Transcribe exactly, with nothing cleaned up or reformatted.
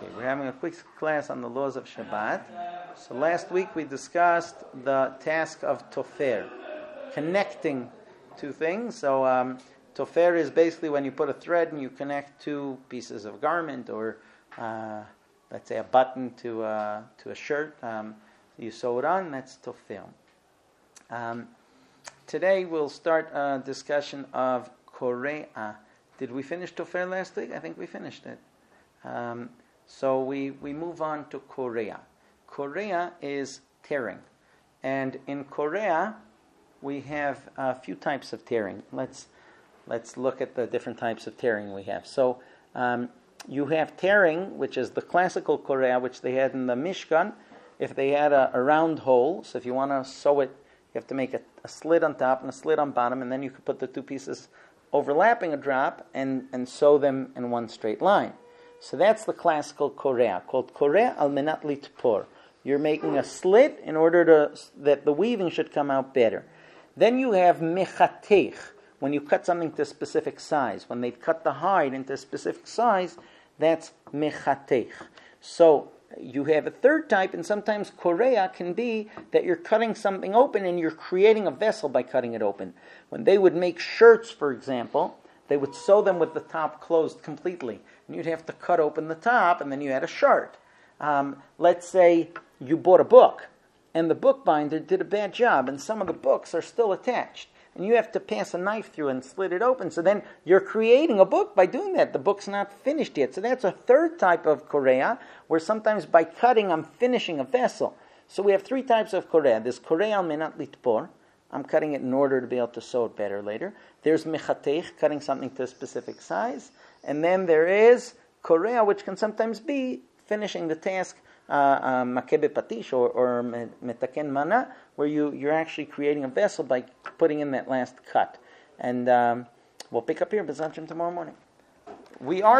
Okay, we're having a quick class on the laws of Shabbat. So last week we discussed the task of tofer, connecting two things. So um, tofer is basically when you put a thread and you connect two pieces of garment, or uh, let's say a button to uh, to a shirt. Um, you sew it on. That's tofer. Um, today we'll start a discussion of korea. Did we finish tofer last week? I think we finished it. Um, so we, we move on to korea. Korea is tearing. And in Korea, we have a few types of tearing. Let's let's look at the different types of tearing we have. So um, you have tearing, which is the classical Korea, which they had in the Mishkan. If they had a, a round hole, so if you want to sew it, you have to make a, a slit on top and a slit on bottom, and then you could put the two pieces overlapping a drop and, and sew them in one straight line. So that's the classical Korea, called Korea al menat litpor. You're making a slit in order to that the weaving should come out better. Then you have mechatech, when you cut something to a specific size. When they cut the hide into a specific size, that's mechatech. So you have a third type, and sometimes Korea can be that you're cutting something open and you're creating a vessel by cutting it open. When they would make shirts, for example, they would sew them with the top closed completely. And you'd have to cut open the top, and then you had a shirt. Um, let's say you bought a book, and the bookbinder did a bad job, and some of the books are still attached. And you have to pass a knife through and slit it open. So then you're creating a book by doing that. The book's not finished yet. So that's a third type of Korea, where sometimes by cutting, I'm finishing a vessel. So we have three types of Korea. There's Korea al menat litpor. I'm cutting it in order to be able to sew it better later. There's mechatech, cutting something to a specific size. And then there is Korea, which can sometimes be finishing the task, makebe patish, or, or metaken mana, where you, you're actually creating a vessel by putting in that last cut. And um, we'll pick up here, B'ezrat Hashem, tomorrow morning. We are